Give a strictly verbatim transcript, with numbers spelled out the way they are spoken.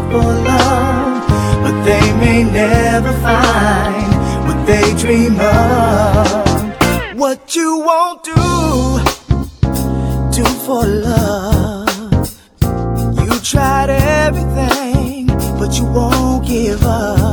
for love, but they may never find what they dream of. What you won't do, do for love. You tried everything, but you won't give up.